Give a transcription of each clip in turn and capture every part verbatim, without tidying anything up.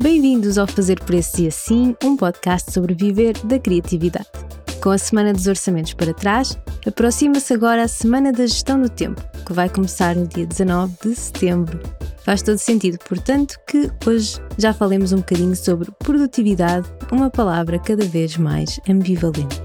Bem-vindos ao Fazer Preços e Assim, um podcast sobre viver da criatividade. Com a Semana dos Orçamentos para trás, aproxima-se agora a Semana da Gestão do Tempo, que vai começar no dia dezanove de setembro. Faz todo sentido, portanto, que hoje já falemos um bocadinho sobre produtividade, uma palavra cada vez mais ambivalente.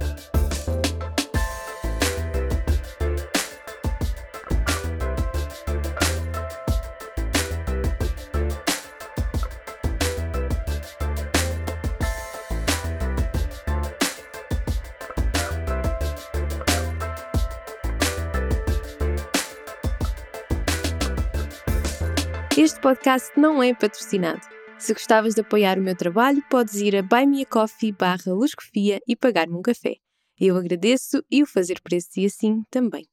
Este podcast não é patrocinado. Se gostavas de apoiar o meu trabalho, podes ir a buymeacoffee barra luscofia e pagar-me um café. Eu agradeço e o Fazer Preços e Assim também.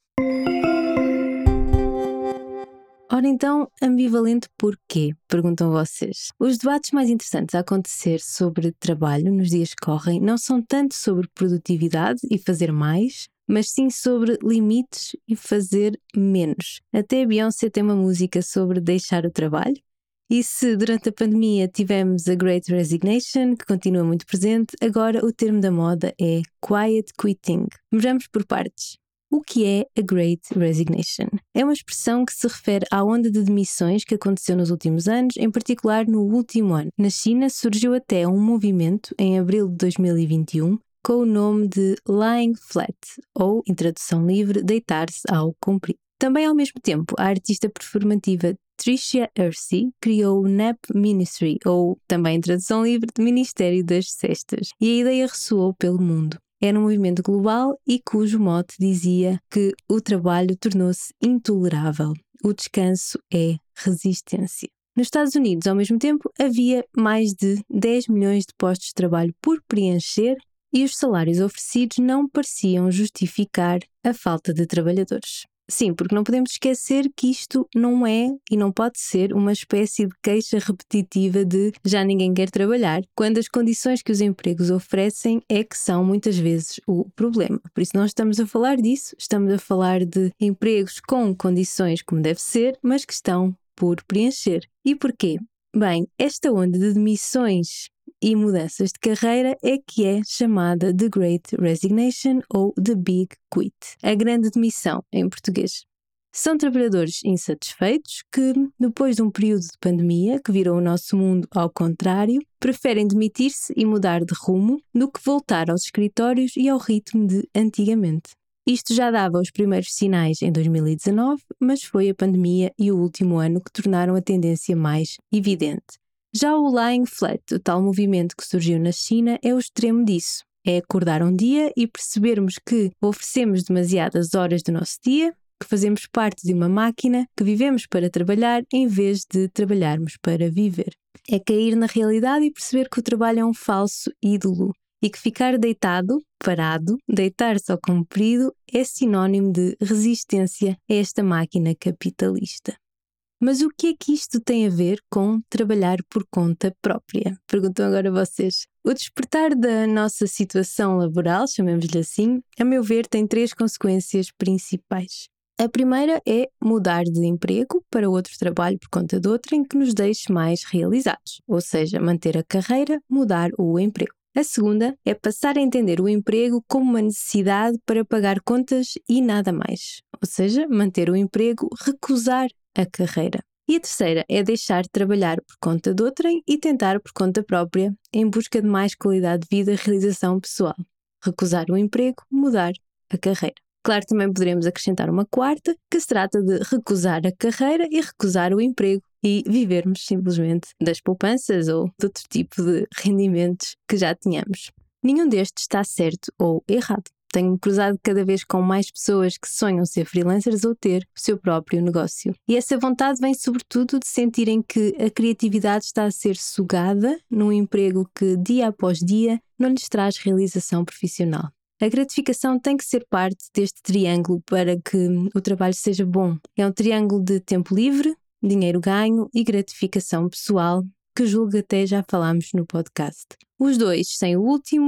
Ora então, ambivalente porquê? Perguntam vocês. Os debates mais interessantes a acontecer sobre trabalho nos dias que correm não são tanto sobre produtividade e fazer mais, mas sim sobre limites e fazer menos. Até a Beyoncé tem uma música sobre deixar o trabalho. E se durante a pandemia tivemos a Great Resignation, que continua muito presente, agora o termo da moda é Quiet Quitting. Vejamos por partes. O que é a Great Resignation? É uma expressão que se refere à onda de demissões que aconteceu nos últimos anos, em particular no último ano. Na China surgiu até um movimento, em abril de dois mil e vinte e um, com o nome de Lying Flat, ou, em tradução livre, deitar-se ao comprido. Também ao mesmo tempo, a artista performativa Trisha Yearse criou o Nap Ministry, ou, também em tradução livre, de Ministério das Cestas, e a ideia ressoou pelo mundo. Era um movimento global e cujo mote dizia que o trabalho tornou-se intolerável. O descanso é resistência. Nos Estados Unidos, ao mesmo tempo, havia mais de dez milhões de postos de trabalho por preencher e os salários oferecidos não pareciam justificar a falta de trabalhadores. Sim, porque não podemos esquecer que isto não é e não pode ser uma espécie de queixa repetitiva de já ninguém quer trabalhar, quando as condições que os empregos oferecem é que são muitas vezes o problema. Por isso não estamos a falar disso, estamos a falar de empregos com condições como deve ser, mas que estão por preencher. E porquê? Bem, esta onda de demissões e mudanças de carreira é que é chamada The Great Resignation ou The Big Quit, a grande demissão em português. São trabalhadores insatisfeitos que, depois de um período de pandemia que virou o nosso mundo ao contrário, preferem demitir-se e mudar de rumo do que voltar aos escritórios e ao ritmo de antigamente. Isto já dava os primeiros sinais em dois mil e dezanove, mas foi a pandemia e o último ano que tornaram a tendência mais evidente. Já o Lying Flat, o tal movimento que surgiu na China, é o extremo disso. É acordar um dia e percebermos que oferecemos demasiadas horas do nosso dia, que fazemos parte de uma máquina, que vivemos para trabalhar em vez de trabalharmos para viver. É cair na realidade e perceber que o trabalho é um falso ídolo e que ficar deitado, parado, deitar-se ao comprido é sinónimo de resistência a esta máquina capitalista. Mas o que é que isto tem a ver com trabalhar por conta própria? Perguntam agora vocês. O despertar da nossa situação laboral, chamemos-lhe assim, a meu ver, tem três consequências principais. A primeira é mudar de emprego para outro trabalho por conta de outro em que nos deixe mais realizados, ou seja, manter a carreira, mudar o emprego. A segunda é passar a entender o emprego como uma necessidade para pagar contas e nada mais, ou seja, manter o emprego, recusar a carreira. E a terceira é deixar de trabalhar por conta de outrem e tentar por conta própria em busca de mais qualidade de vida e realização pessoal. Recusar o emprego, mudar a carreira. Claro, também poderemos acrescentar uma quarta, que se trata de recusar a carreira e recusar o emprego e vivermos simplesmente das poupanças ou de outro tipo de rendimentos que já tínhamos. Nenhum destes está certo ou errado. Tenho-me cruzado cada vez com mais pessoas que sonham ser freelancers ou ter o seu próprio negócio. E essa vontade vem sobretudo de sentirem que a criatividade está a ser sugada num emprego que, dia após dia, não lhes traz realização profissional. A gratificação tem que ser parte deste triângulo para que o trabalho seja bom. É um triângulo de tempo livre, dinheiro ganho e gratificação pessoal, que julgo até já falámos no podcast. Os dois, sem o último,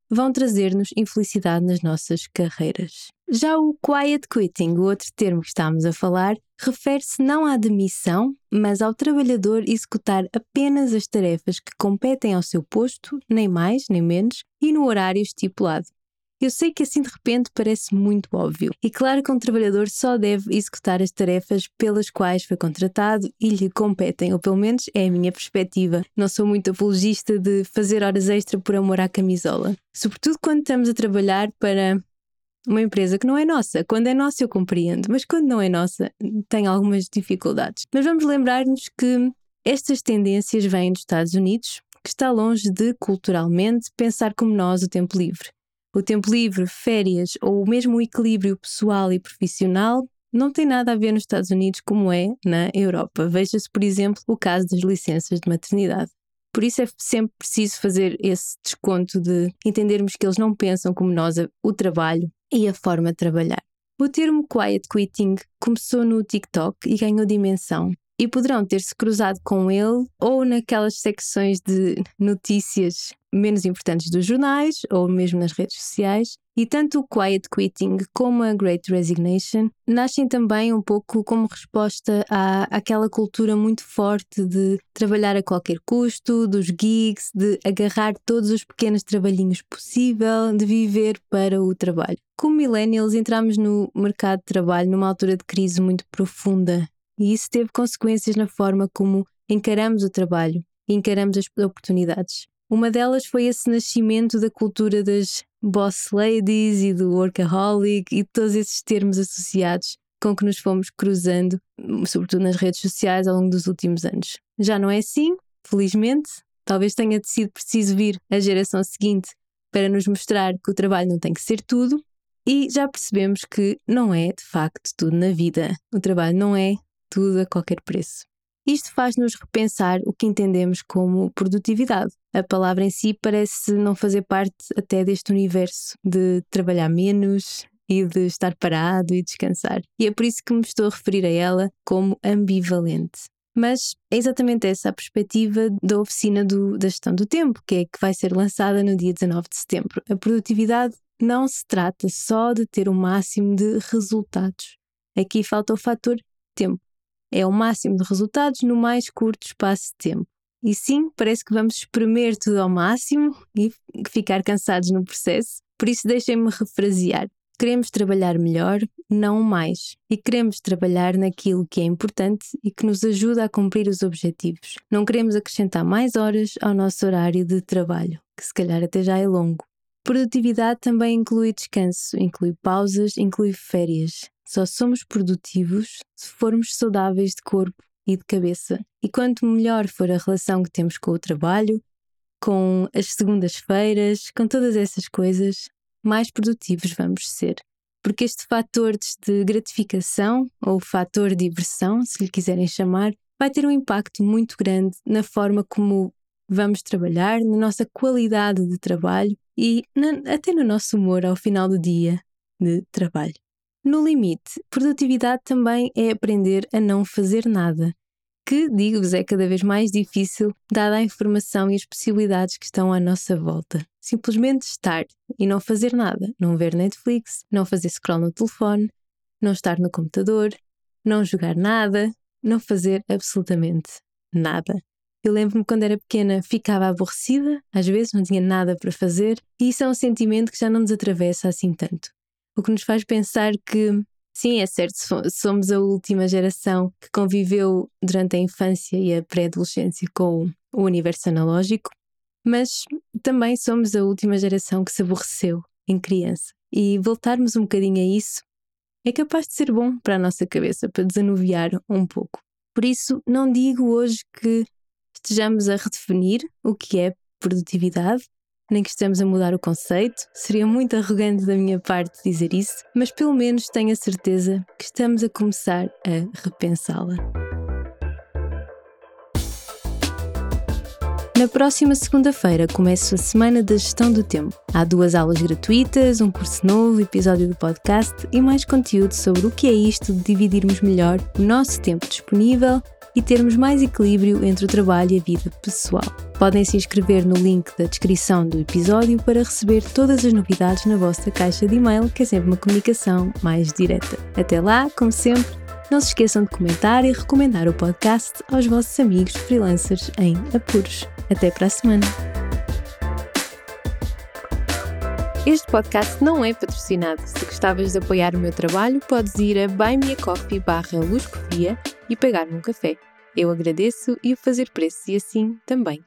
vão trazer-nos infelicidade nas nossas carreiras. Já o quiet quitting, o outro termo que estamos a falar, refere-se não à demissão, mas ao trabalhador executar apenas as tarefas que competem ao seu posto, nem mais nem menos, e no horário estipulado. Eu sei que assim de repente parece muito óbvio. E claro que um trabalhador só deve executar as tarefas pelas quais foi contratado e lhe competem, ou pelo menos é a minha perspectiva. Não sou muito apologista de fazer horas extra por amor à camisola. Sobretudo quando estamos a trabalhar para uma empresa que não é nossa. Quando é nossa eu compreendo, mas quando não é nossa tem algumas dificuldades. Mas vamos lembrar-nos que estas tendências vêm dos Estados Unidos, que está longe de, culturalmente, pensar como nós o tempo livre. O tempo livre, férias ou mesmo o equilíbrio pessoal e profissional não tem nada a ver nos Estados Unidos como é na Europa. Veja-se, por exemplo, o caso das licenças de maternidade. Por isso é sempre preciso fazer esse desconto de entendermos que eles não pensam como nós o trabalho e a forma de trabalhar. O termo quiet quitting começou no TikTok e ganhou dimensão. E poderão ter-se cruzado com ele ou naquelas secções de notícias menos importantes dos jornais ou mesmo nas redes sociais. E tanto o quiet quitting como a Great Resignation nascem também um pouco como resposta à, àquela cultura muito forte de trabalhar a qualquer custo, dos gigs, de agarrar todos os pequenos trabalhinhos possível, de viver para o trabalho. Como millennials entramos no mercado de trabalho numa altura de crise muito profunda. E isso teve consequências na forma como encaramos o trabalho e encaramos as oportunidades. Uma delas foi esse nascimento da cultura das boss ladies e do workaholic e todos esses termos associados com que nos fomos cruzando, sobretudo nas redes sociais, ao longo dos últimos anos. Já não é assim, felizmente. Talvez tenha sido preciso vir a geração seguinte para nos mostrar que o trabalho não tem que ser tudo e já percebemos que não é, de facto, tudo na vida. O trabalho não é tudo a qualquer preço. Isto faz-nos repensar o que entendemos como produtividade. A palavra em si parece não fazer parte até deste universo de trabalhar menos e de estar parado e descansar. E é por isso que me estou a referir a ela como ambivalente. Mas é exatamente essa a perspectiva da oficina do, da gestão do tempo, que é que vai ser lançada no dia dezanove de setembro. A produtividade não se trata só de ter o máximo de resultados. Aqui falta o fator tempo. É o máximo de resultados no mais curto espaço de tempo. E sim, parece que vamos espremer tudo ao máximo e ficar cansados no processo. Por isso deixem-me refrasear. Queremos trabalhar melhor, não mais. E queremos trabalhar naquilo que é importante e que nos ajuda a cumprir os objetivos. Não queremos acrescentar mais horas ao nosso horário de trabalho, que se calhar até já é longo. Produtividade também inclui descanso, inclui pausas, inclui férias. Só somos produtivos se formos saudáveis de corpo e de cabeça. E quanto melhor for a relação que temos com o trabalho, com as segundas-feiras, com todas essas coisas, mais produtivos vamos ser. Porque este fator de gratificação, ou fator de diversão, se lhe quiserem chamar, vai ter um impacto muito grande na forma como vamos trabalhar, na nossa qualidade de trabalho e na, até no nosso humor ao final do dia de trabalho. No limite, produtividade também é aprender a não fazer nada, que, digo-vos, é cada vez mais difícil dada a informação e as possibilidades que estão à nossa volta. Simplesmente estar e não fazer nada, não ver Netflix, não fazer scroll no telefone, não estar no computador, não jogar nada, não fazer absolutamente nada. Eu lembro-me quando era pequena ficava aborrecida, às vezes não tinha nada para fazer, e isso é um sentimento que já não nos atravessa assim tanto. O que nos faz pensar que, sim, é certo, somos a última geração que conviveu durante a infância e a pré-adolescência com o universo analógico, mas também somos a última geração que se aborreceu em criança. E voltarmos um bocadinho a isso é capaz de ser bom para a nossa cabeça, para desanuviar um pouco. Por isso, não digo hoje que estejamos a redefinir o que é produtividade, nem que estamos a mudar o conceito. Seria muito arrogante da minha parte dizer isso, mas pelo menos tenho a certeza que estamos a começar a repensá-la. Na próxima segunda-feira começo a Semana da Gestão do Tempo. Há duas aulas gratuitas, um curso novo, episódio do podcast e mais conteúdo sobre o que é isto de dividirmos melhor o nosso tempo disponível e termos mais equilíbrio entre o trabalho e a vida pessoal. Podem se inscrever no link da descrição do episódio para receber todas as novidades na vossa caixa de e-mail, que é sempre uma comunicação mais direta. Até lá, como sempre, não se esqueçam de comentar e recomendar o podcast aos vossos amigos freelancers em apuros. Até para a semana! Este podcast não é patrocinado. Se gostavas de apoiar o meu trabalho, podes ir a buymeacoffee barra luscofria e pagar-me um café. Eu agradeço e o fazer preço e assim também